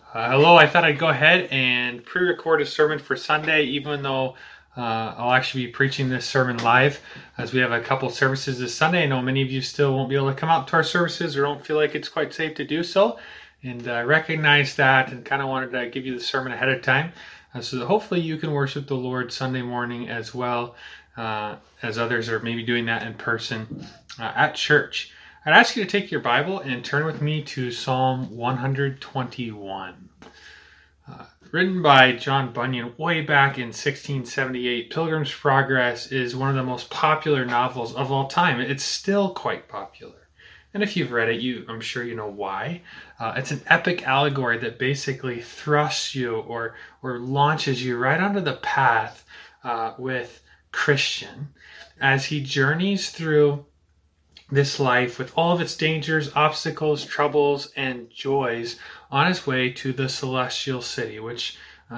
Hello, I thought I'd go ahead and pre-record a sermon for Sunday, even though I'll actually be preaching this sermon live, as we have a couple services this Sunday. I know many of you still won't be able to come out to our services or don't feel like it's quite safe to do so, and I recognize that and kind of wanted to give you the sermon ahead of time, so that hopefully you can worship the Lord Sunday morning as well as others are maybe doing that in person at church. I'd ask you to take your Bible and turn with me to Psalm 121. Written by John Bunyan way back in 1678, Pilgrim's Progress is one of the most popular novels of all time. It's still quite popular. And if you've read it, I'm sure you know why. It's an epic allegory that basically thrusts you or launches you right onto the path with Christian as he journeys through this life with all of its dangers, obstacles, troubles, and joys on his way to the celestial city, which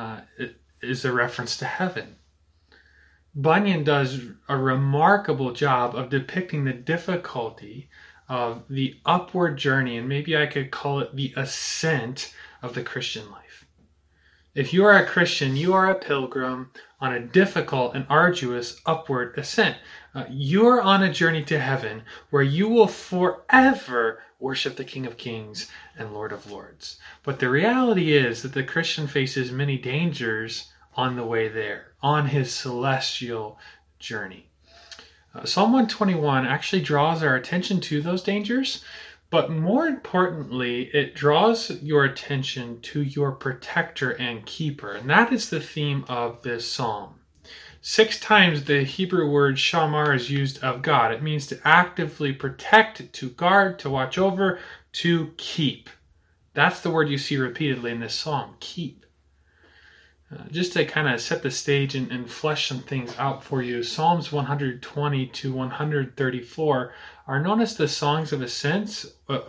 is a reference to heaven. Bunyan does a remarkable job of depicting the difficulty of the upward journey, and maybe I could call it the ascent of the Christian life. If you are a Christian, you are a pilgrim on a difficult and arduous upward ascent. You are on a journey to heaven where you will forever worship the King of Kings and Lord of Lords. But the reality is that the Christian faces many dangers on the way there, on his celestial journey. Psalm 121 actually draws our attention to those dangers, but more importantly, it draws your attention to your protector and keeper. And that is the theme of this psalm. 6 times the Hebrew word shamar is used of God. It means to actively protect, to guard, to watch over, to keep. That's the word you see repeatedly in this psalm, keep. Just to kind of set the stage and flesh some things out for you, Psalms 120 to 134 are known as the songs of ascent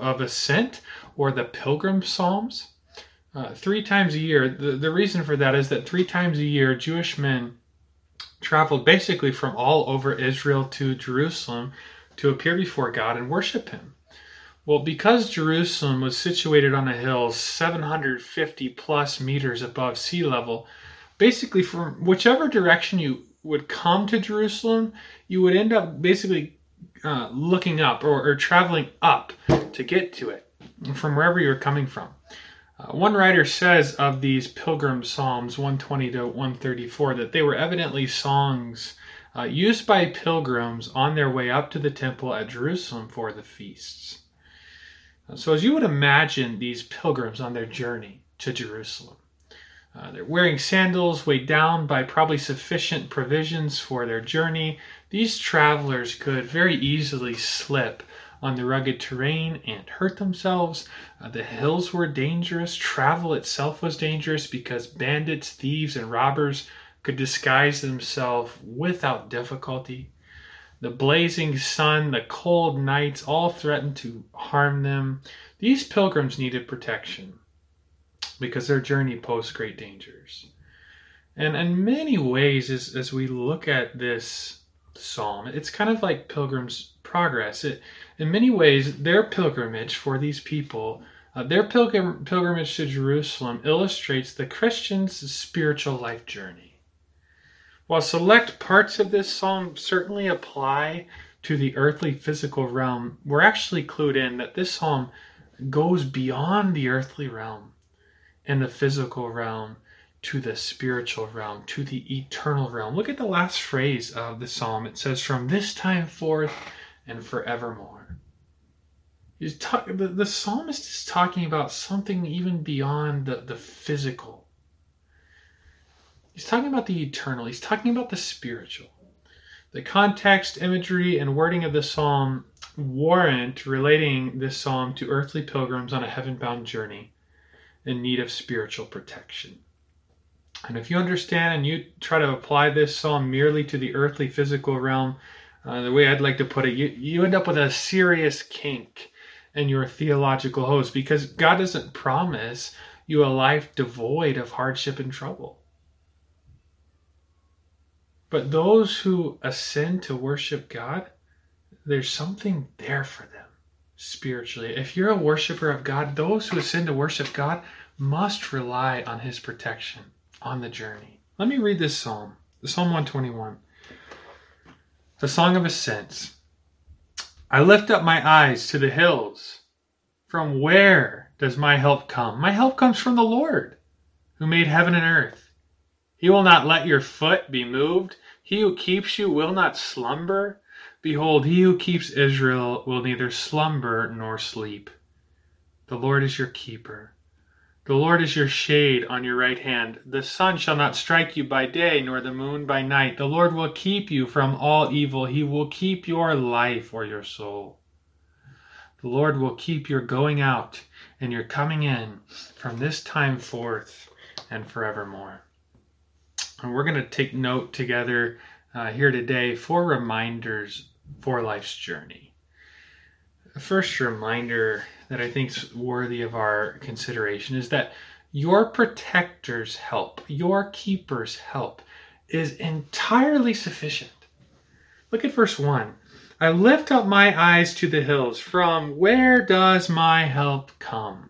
or the pilgrim psalms. 3 times a year, the reason for that is that 3 times a year, Jewish men traveled basically from all over Israel to Jerusalem to appear before God and worship him. Well, because Jerusalem was situated on a hill 750 plus meters above sea level, basically from whichever direction you would come to Jerusalem, you would end up basically looking up or traveling up to get to it from wherever you're coming from. One writer says of these pilgrim psalms, 120 to 134, that they were evidently songs used by pilgrims on their way up to the temple at Jerusalem for the feasts. So as you would imagine these pilgrims on their journey to Jerusalem, they're wearing sandals weighed down by probably sufficient provisions for their journey. These travelers could very easily slip on the rugged terrain and hurt themselves. The hills were dangerous. Travel itself was dangerous because bandits, thieves, and robbers could disguise themselves without difficulty. The blazing sun, the cold nights all threatened to harm them. These pilgrims needed protection because their journey posed great dangers. And in many ways, as we look at this psalm, it's kind of like Pilgrim's Progress. In many ways, their pilgrimage for these people, their pilgrimage to Jerusalem illustrates the Christian's spiritual life journey. While select parts of this psalm certainly apply to the earthly physical realm, we're actually clued in that this psalm goes beyond the earthly realm and the physical realm to the spiritual realm, to the eternal realm. Look at the last phrase of the psalm. It says, "From this time forth and forevermore." The psalmist is talking about something even beyond the physical. He's talking about the eternal. He's talking about the spiritual. The context, imagery, and wording of the psalm warrant relating this psalm to earthly pilgrims on a heaven-bound journey in need of spiritual protection. And if you understand and you try to apply this psalm merely to the earthly physical realm, the way I'd like to put it, you end up with a serious kink in your theological host, because God doesn't promise you a life devoid of hardship and trouble. But those who ascend to worship God, there's something there for them. spiritually. If you're a worshiper of God, those who ascend to worship God must rely on his protection on the journey. Let me read this psalm, Psalm 121. The Song of Ascents. I lift up my eyes to the hills. From where does my help come? My help comes from the Lord, who made heaven and earth. He will not let your foot be moved. He who keeps you will not slumber. Behold, he who keeps Israel will neither slumber nor sleep. The Lord is your keeper. The Lord is your shade on your right hand. The sun shall not strike you by day, nor the moon by night. The Lord will keep you from all evil. He will keep your life or your soul. The Lord will keep your going out and your coming in from this time forth and forevermore. And we're going to take note together here today 4 reminders for life's journey. The first reminder that I think is worthy of our consideration is that your protector's help, your keeper's help, is entirely sufficient. Look at verse 1. I lift up my eyes to the hills. From where does my help come?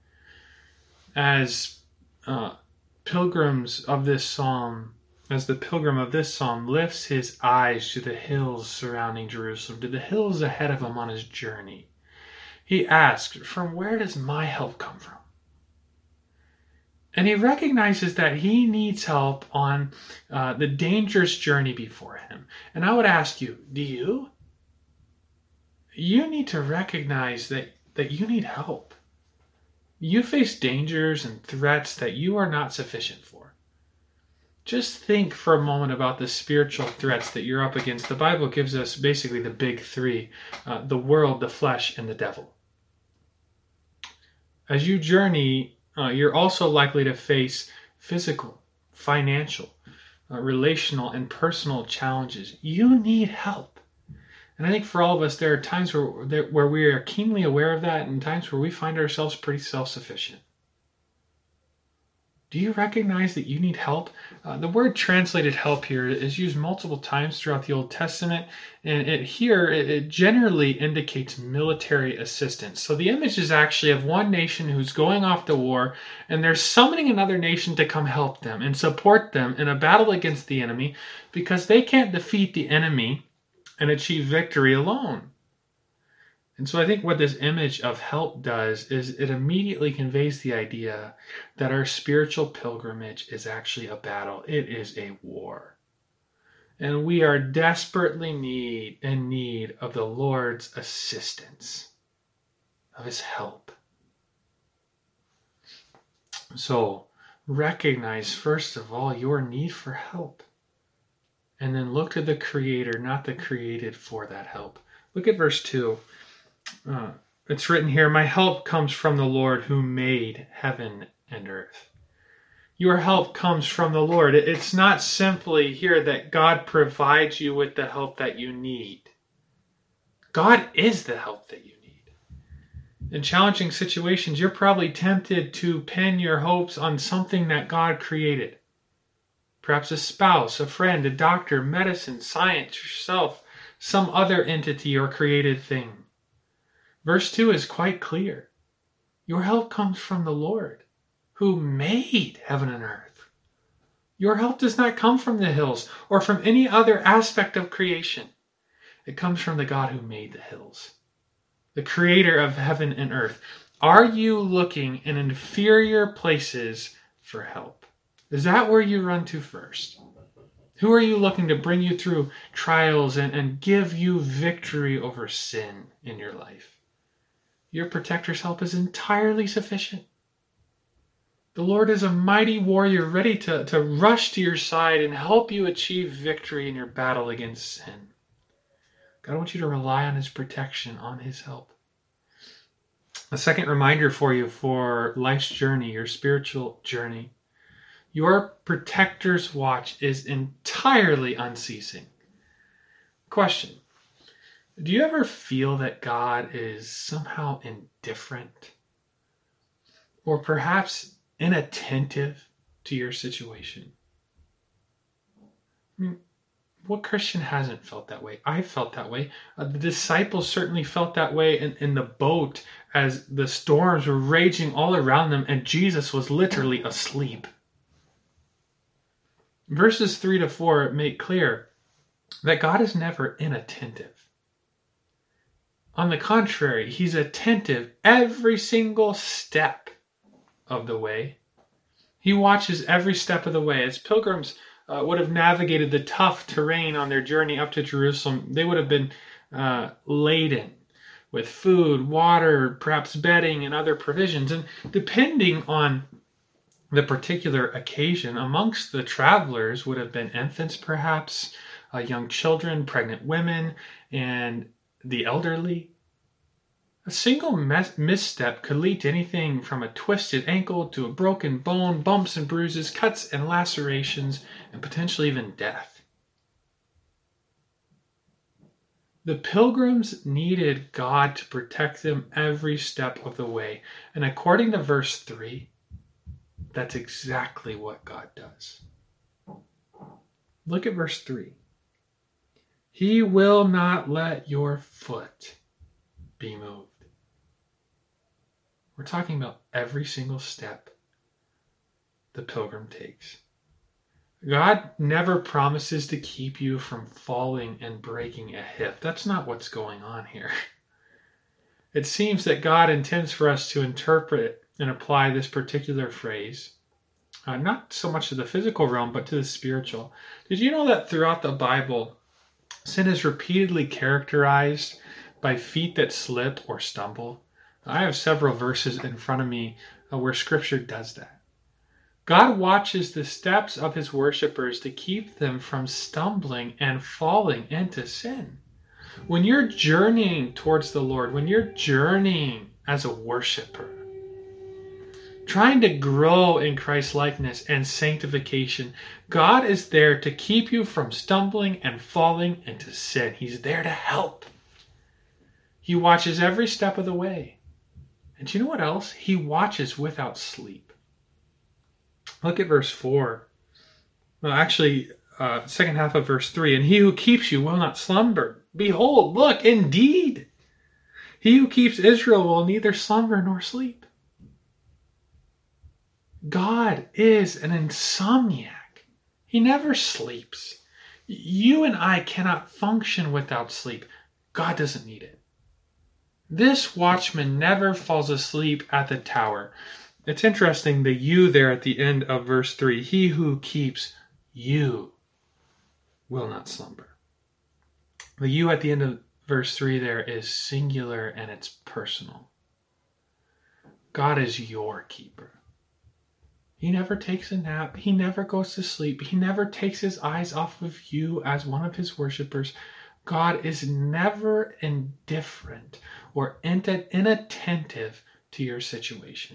As pilgrims of this psalm, as the pilgrim of this psalm lifts his eyes to the hills surrounding Jerusalem, to the hills ahead of him on his journey, he asks, from where does my help come from? And he recognizes that he needs help on the dangerous journey before him. And I would ask you, do you? You need to recognize that you need help. You face dangers and threats that you are not sufficient for. Just think for a moment about the spiritual threats that you're up against. The Bible gives us basically the big 3, the world, the flesh, and the devil. As you journey, you're also likely to face physical, financial, relational, and personal challenges. You need help. And I think for all of us, there are times where we are keenly aware of that and times where we find ourselves pretty self-sufficient. Do you recognize that you need help? The word translated help here is used multiple times throughout the Old Testament, and it generally indicates military assistance. So the image is actually of one nation who's going off to war, and they're summoning another nation to come help them and support them in a battle against the enemy because they can't defeat the enemy and achieve victory alone. And so I think what this image of help does is it immediately conveys the idea that our spiritual pilgrimage is actually a battle. It is a war. And we are desperately in need of the Lord's assistance, of his help. So recognize, first of all, your need for help. And then look to the Creator, not the created, for that help. Look at verse 2. It's written here, my help comes from the Lord who made heaven and earth. Your help comes from the Lord. It's not simply here that God provides you with the help that you need. God is the help that you need. In challenging situations, you're probably tempted to pin your hopes on something that God created. Perhaps a spouse, a friend, a doctor, medicine, science, yourself, some other entity or created thing. Verse 2 is quite clear. Your help comes from the Lord, who made heaven and earth. Your help does not come from the hills or from any other aspect of creation. It comes from the God who made the hills, the creator of heaven and earth. Are you looking in inferior places for help? Is that where you run to first? Who are you looking to bring you through trials and give you victory over sin in your life? Your protector's help is entirely sufficient. The Lord is a mighty warrior ready to rush to your side and help you achieve victory in your battle against sin. God wants you to rely on his protection, on his help. A second reminder for you for life's journey, your spiritual journey. Your protector's watch is entirely unceasing. Question. Do you ever feel that God is somehow indifferent? Or perhaps inattentive to your situation? what Christian hasn't felt that way? I felt that way. The disciples certainly felt that way in the boat as the storms were raging all around them and Jesus was literally asleep. Verses 3 to 4 make clear that God is never inattentive. On the contrary, he's attentive every single step of the way. He watches every step of the way. As pilgrims would have navigated the tough terrain on their journey up to Jerusalem, they would have been laden with food, water, perhaps bedding, and other provisions. And depending on the particular occasion, amongst the travelers would have been infants, perhaps, young children, pregnant women, and the elderly. A single misstep could lead to anything from a twisted ankle to a broken bone, bumps and bruises, cuts and lacerations, and potentially even death. The pilgrims needed God to protect them every step of the way. And according to verse 3, that's exactly what God does. Look at verse 3. He will not let your foot be moved. We're talking about every single step the pilgrim takes. God never promises to keep you from falling and breaking a hip. That's not what's going on here. It seems that God intends for us to interpret and apply this particular phrase, not so much to the physical realm, but to the spiritual. Did you know that throughout the Bible, sin is repeatedly characterized by feet that slip or stumble? I have several verses in front of me where Scripture does that. God watches the steps of his worshipers to keep them from stumbling and falling into sin. When you're journeying towards the Lord, when you're journeying as a worshiper, trying to grow in Christ's likeness and sanctification, God is there to keep you from stumbling and falling into sin. He's there to help. He watches every step of the way. And do you know what else? He watches without sleep. Look at verse 4. Well, actually, second half of verse 3. And he who keeps you will not slumber. Behold, look, indeed. He who keeps Israel will neither slumber nor sleep. God is an insomniac. He never sleeps. You and I cannot function without sleep. God doesn't need it. This watchman never falls asleep at the tower. It's interesting, the you there at the end of verse 3. He who keeps you will not slumber. The you at the end of verse 3 there is singular and it's personal. God is your keeper. He never takes a nap. He never goes to sleep. He never takes his eyes off of you as one of his worshipers. God is never indifferent or inattentive to your situation.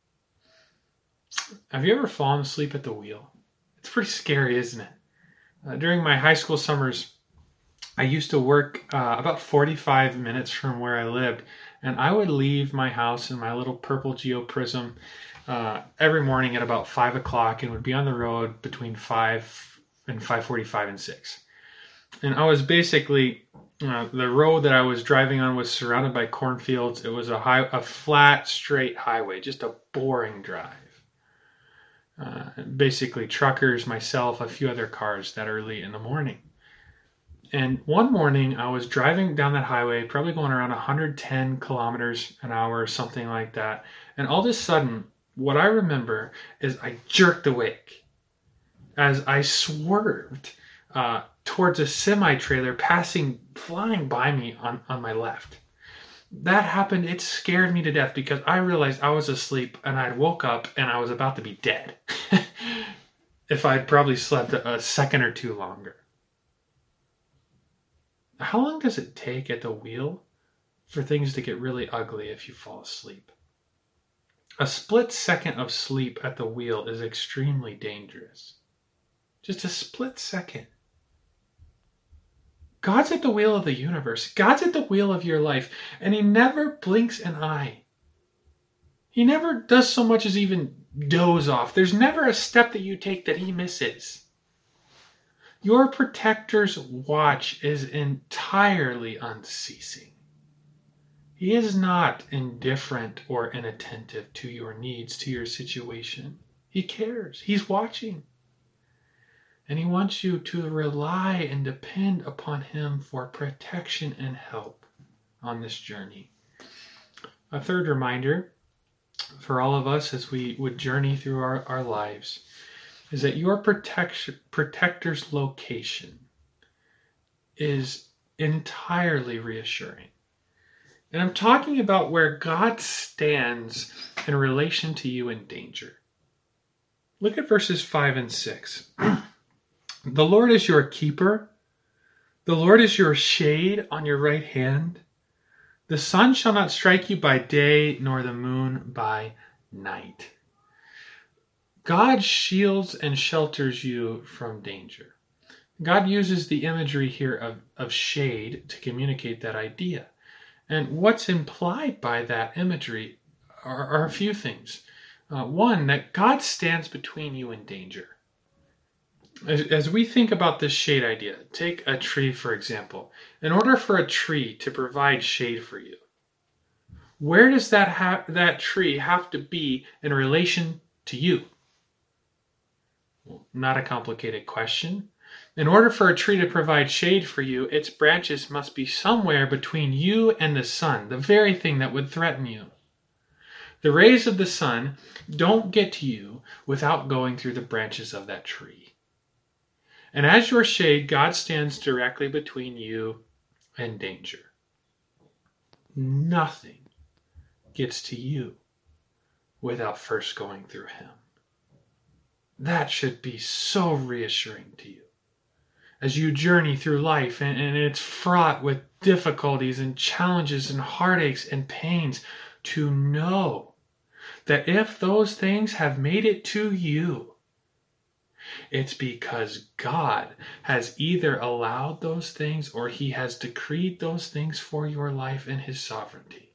Have you ever fallen asleep at the wheel? It's pretty scary, isn't it? During my high school summers, I used to work about 45 minutes from where I lived, and I would leave my house in my little purple Geo Prism every morning at about 5 o'clock and would be on the road between 5 and 5:45 and 6. And I was basically, the road that I was driving on was surrounded by cornfields. It was a flat, straight highway, just a boring drive. Basically truckers, myself, a few other cars that early in the morning. And one morning I was driving down that highway, probably going around 110 kilometers an hour or something like that. And all of a sudden, what I remember is I jerked awake as I swerved towards a semi-trailer flying by me on my left. That happened, it scared me to death because I realized I was asleep and I woke up and I was about to be dead if I'd probably slept a second or two longer. How long does it take at the wheel for things to get really ugly if you fall asleep? A split second of sleep at the wheel is extremely dangerous. Just a split second. God's at the wheel of the universe. God's at the wheel of your life, and he never blinks an eye. He never does so much as even doze off. There's never a step that you take that he misses. Your protector's watch is entirely unceasing. He is not indifferent or inattentive to your needs, to your situation. He cares. He's watching. And he wants you to rely and depend upon him for protection and help on this journey. A third reminder for all of us as we would journey through our lives is that your protector's location is entirely reassuring. And I'm talking about where God stands in relation to you in danger. Look at verses 5 and 6. The Lord is your keeper. The Lord is your shade on your right hand. The sun shall not strike you by day, nor the moon by night. God shields and shelters you from danger. God uses the imagery here of shade to communicate that idea. And what's implied by that imagery are a few things. One, that God stands between you and danger. As we think about this shade idea, take a tree, for example. In order for a tree to provide shade for you, where does that tree have to be in relation to you? Well, not a complicated question. In order for a tree to provide shade for you, its branches must be somewhere between you and the sun, the very thing that would threaten you. The rays of the sun don't get to you without going through the branches of that tree. And as your shade, God stands directly between you and danger. Nothing gets to you without first going through him. That should be so reassuring to you as you journey through life, and it's fraught with difficulties and challenges and heartaches and pains, to know that if those things have made it to you, it's because God has either allowed those things or he has decreed those things for your life in his sovereignty.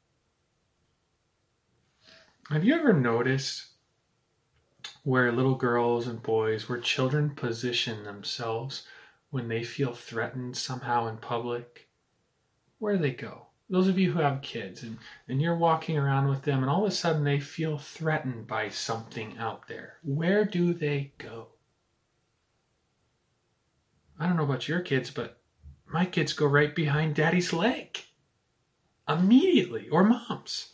Have you ever noticed where little girls and boys, where children position themselves when they feel threatened somehow in public? Where do they go? Those of you who have kids and you're walking around with them and all of a sudden they feel threatened by something out there. Where do they go? I don't know about your kids, but my kids go right behind daddy's leg. Immediately. Or mom's.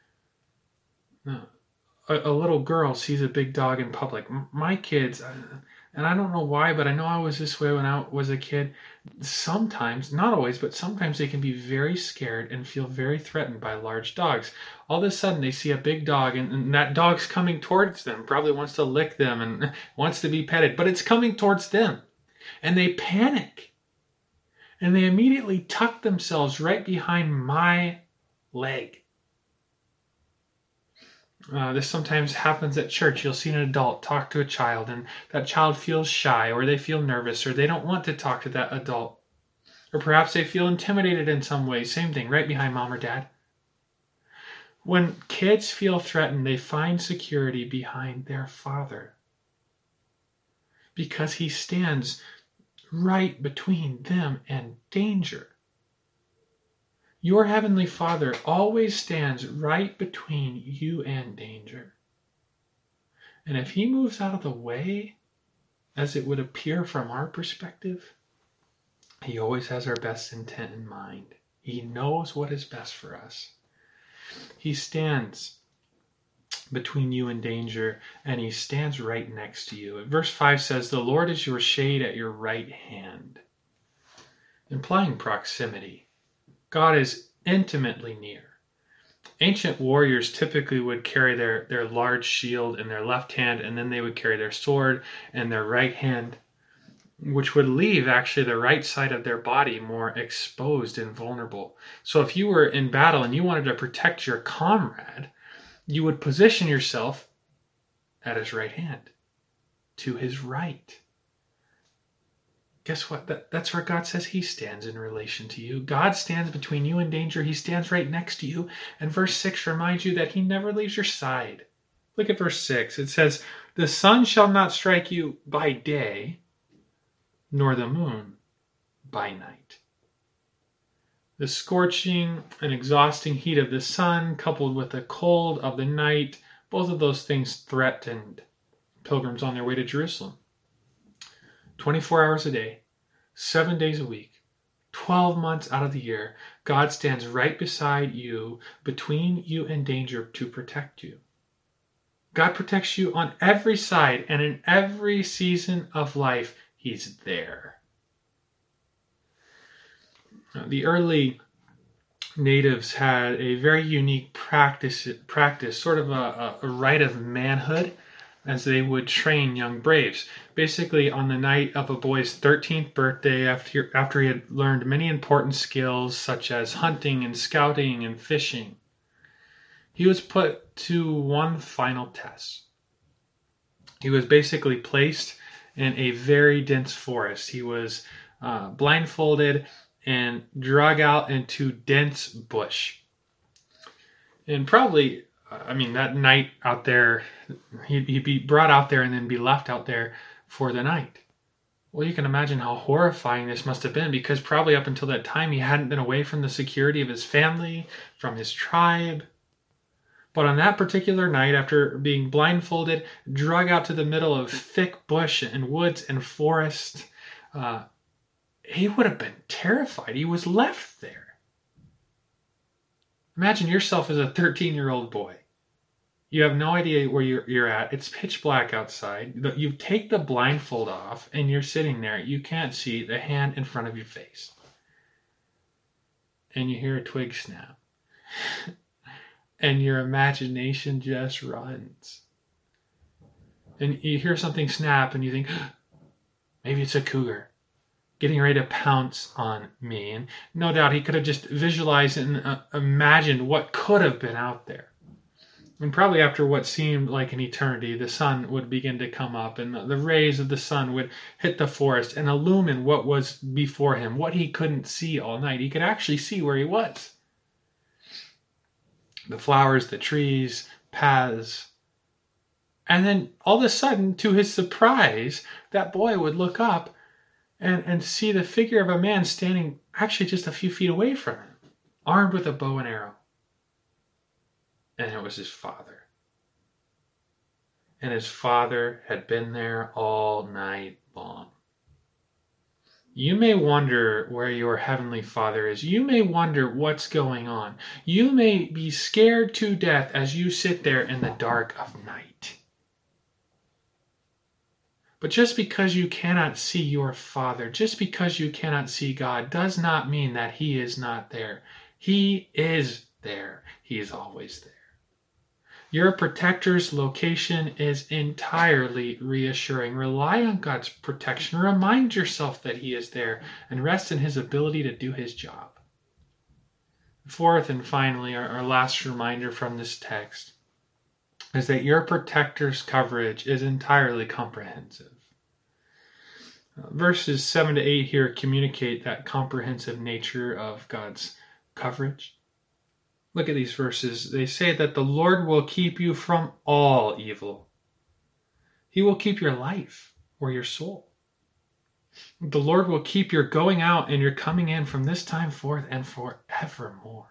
A little girl sees a big dog in public. My kids, and I don't know why, but I know I was this way when I was a kid. Sometimes, not always, but sometimes they can be very scared and feel very threatened by large dogs. All of a sudden they see a big dog and that dog's coming towards them, probably wants to lick them and wants to be petted, but it's coming towards them. And they panic. And they immediately tuck themselves right behind my leg. This sometimes happens at church. You'll see an adult talk to a child, and that child feels shy, or they feel nervous, or they don't want to talk to that adult. Or perhaps they feel intimidated in some way. Same thing, right behind mom or dad. When kids feel threatened, they find security behind their father, because he stands right between them and danger. Your Heavenly Father always stands right between you and danger. And if he moves out of the way, as it would appear from our perspective, he always has our best intent in mind. He knows what is best for us. He stands between you and danger, and he stands right next to you. Verse 5 says, "The Lord is your shade at your right hand," implying proximity. God is intimately near. Ancient warriors typically would carry their large shield in their left hand, and then they would carry their sword in their right hand, which would leave actually the right side of their body more exposed and vulnerable. So if you were in battle and you wanted to protect your comrade, you would position yourself at his right hand, to his right. Guess what? That's where God says he stands in relation to you. God stands between you and danger. He stands right next to you. And verse 6 reminds you that he never leaves your side. Look at verse 6. It says, "The sun shall not strike you by day, nor the moon by night. The scorching and exhausting heat of the sun, coupled with the cold of the night, both of those things threatened pilgrims on their way to Jerusalem. 24 hours a day, 7 days a week, 12 months out of the year, God stands right beside you, between you and danger, to protect you. God protects you on every side, and in every season of life, He's there. The early natives had a very unique practice, sort of a rite of manhood, as they would train young braves. Basically, on the night of a boy's 13th birthday, after he had learned many important skills such as hunting and scouting and fishing, he was put to one final test. He was basically placed in a very dense forest. He was blindfolded and drug out into dense bush. And probably, that night out there, he'd be brought out there and then be left out there for the night. Well, you can imagine how horrifying this must have been, because probably up until that time he hadn't been away from the security of his family, from his tribe. But on that particular night, after being blindfolded, drug out to the middle of thick bush and woods and forest, he would have been terrified. He was left there. Imagine yourself as a 13-year-old boy. You have no idea where you're at. It's pitch black outside. You take the blindfold off and you're sitting there. You can't see the hand in front of your face. And you hear a twig snap. And your imagination just runs. And you hear something snap and you think, maybe it's a cougar getting ready to pounce on me. And no doubt he could have just visualized and imagined what could have been out there. And probably after what seemed like an eternity, the sun would begin to come up, and the rays of the sun would hit the forest and illumine what was before him, what he couldn't see all night. He could actually see where he was. The flowers, the trees, paths. And then all of a sudden, to his surprise, that boy would look up and see the figure of a man standing actually just a few feet away from him, armed with a bow and arrow. And it was his father. And his father had been there all night long. You may wonder where your heavenly Father is. You may wonder what's going on. You may be scared to death as you sit there in the dark of night. But just because you cannot see your Father, just because you cannot see God, does not mean that He is not there. He is there. He is always there. Your protector's location is entirely reassuring. Rely on God's protection. Remind yourself that He is there and rest in His ability to do His job. Fourth and finally, our last reminder from this text is that your protector's coverage is entirely comprehensive. Verses 7 to 8 here communicate that comprehensive nature of God's coverage. Look at these verses. They say that the Lord will keep you from all evil. He will keep your life or your soul. The Lord will keep your going out and your coming in from this time forth and forevermore.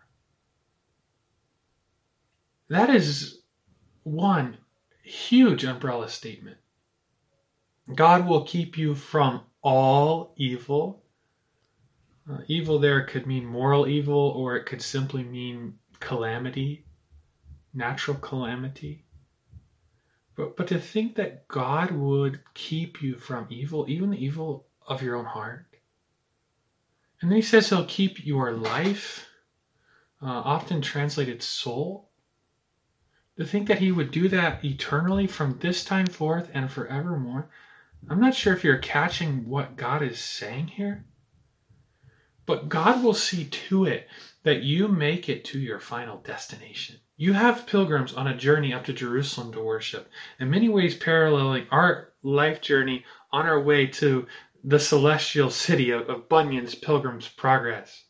That is one huge umbrella statement. God will keep you from all evil. Evil there could mean moral evil, or it could simply mean calamity, natural calamity. But to think that God would keep you from evil, even the evil of your own heart. And then he says He'll keep your life, often translated soul. To think that He would do that eternally from this time forth and forevermore. I'm not sure if you're catching what God is saying here. But God will see to it that you make it to your final destination. You have pilgrims on a journey up to Jerusalem to worship, in many ways paralleling our life journey on our way to the celestial city of Bunyan's Pilgrim's Progress.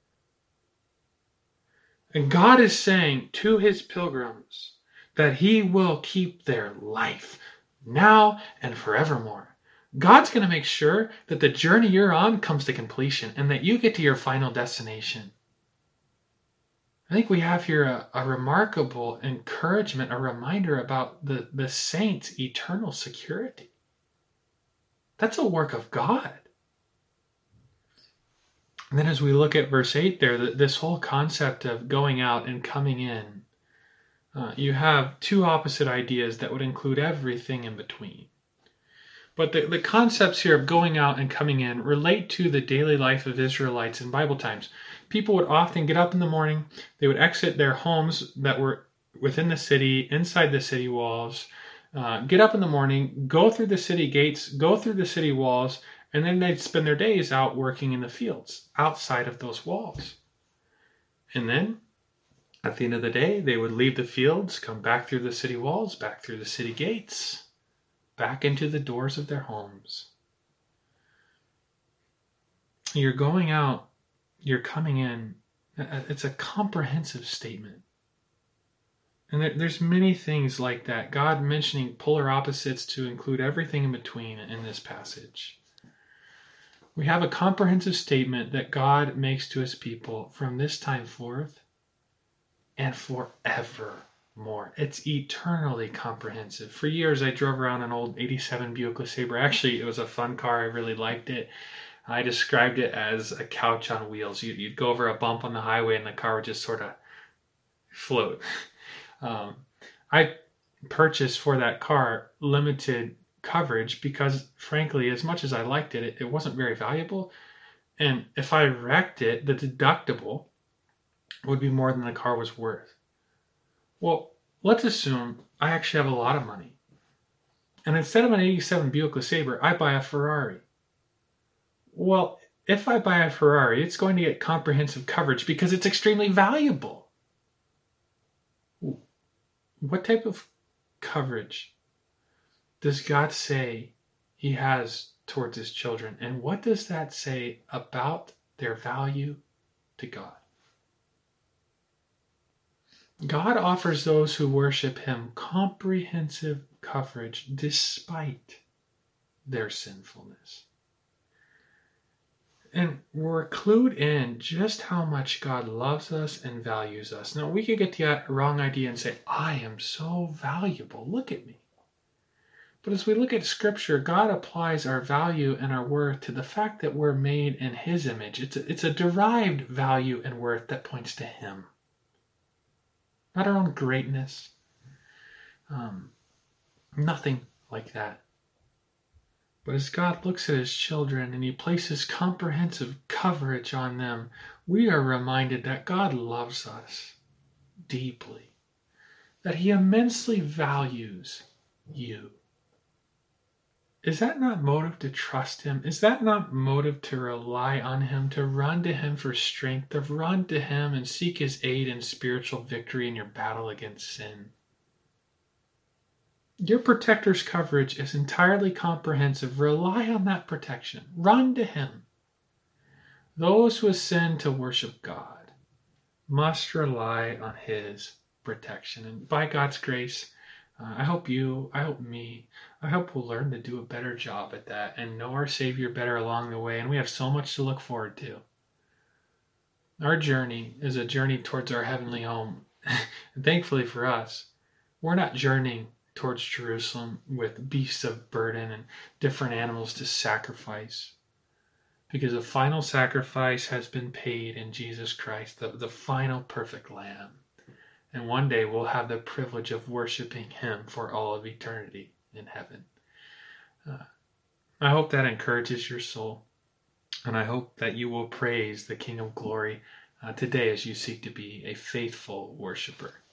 And God is saying to His pilgrims that He will keep their life now and forevermore. God's going to make sure that the journey you're on comes to completion and that you get to your final destination. I think we have here a remarkable encouragement, a reminder about the saints' eternal security. That's a work of God. And then as we look at verse 8 there, this whole concept of going out and coming in, you have two opposite ideas that would include everything in between. But the concepts here of going out and coming in relate to the daily life of Israelites in Bible times. People would often get up in the morning, they would exit their homes that were within the city, inside the city walls, get up in the morning, go through the city gates, go through the city walls, and then they'd spend their days out working in the fields outside of those walls. And then, at the end of the day, they would leave the fields, come back through the city walls, back through the city gates, back into the doors of their homes. You're going out, you're coming in. It's a comprehensive statement. And there's many things like that. God mentioning polar opposites to include everything in between in this passage. We have a comprehensive statement that God makes to his people from this time forth and forever. More. It's eternally comprehensive. For years, I drove around an old 87 Buick LeSabre. Actually, it was a fun car. I really liked it. I described it as a couch on wheels. You'd go over a bump on the highway and the car would just sort of float. I purchased for that car limited coverage because, frankly, as much as I liked it, it wasn't very valuable. And if I wrecked it, the deductible would be more than the car was worth. Well, let's assume I actually have a lot of money. And instead of an 87 Buick LeSabre, I buy a Ferrari. Well, if I buy a Ferrari, it's going to get comprehensive coverage because it's extremely valuable. What type of coverage does God say he has towards his children? And what does that say about their value to God? God offers those who worship him comprehensive coverage despite their sinfulness. And we're clued in just how much God loves us and values us. Now, we could get the wrong idea and say, I am so valuable. Look at me. But as we look at Scripture, God applies our value and our worth to the fact that we're made in his image. It's a derived value and worth that points to him. Not our own greatness. Nothing like that. But as God looks at his children and he places comprehensive coverage on them, we are reminded that God loves us deeply. That he immensely values you. Is that not motive to trust him? Is that not motive to rely on him, to run to him for strength, to run to him and seek his aid and spiritual victory in your battle against sin? Your protector's coverage is entirely comprehensive. Rely on that protection. Run to him. Those who ascend to worship God must rely on his protection. And by God's grace, I hope you, I hope me, I hope we'll learn to do a better job at that and know our Savior better along the way. And we have so much to look forward to. Our journey is a journey towards our heavenly home. And thankfully for us, we're not journeying towards Jerusalem with beasts of burden and different animals to sacrifice. Because a final sacrifice has been paid in Jesus Christ, the final perfect Lamb. And one day we'll have the privilege of worshiping him for all of eternity in heaven. I hope that encourages your soul. And I hope that you will praise the King of Glory today as you seek to be a faithful worshiper.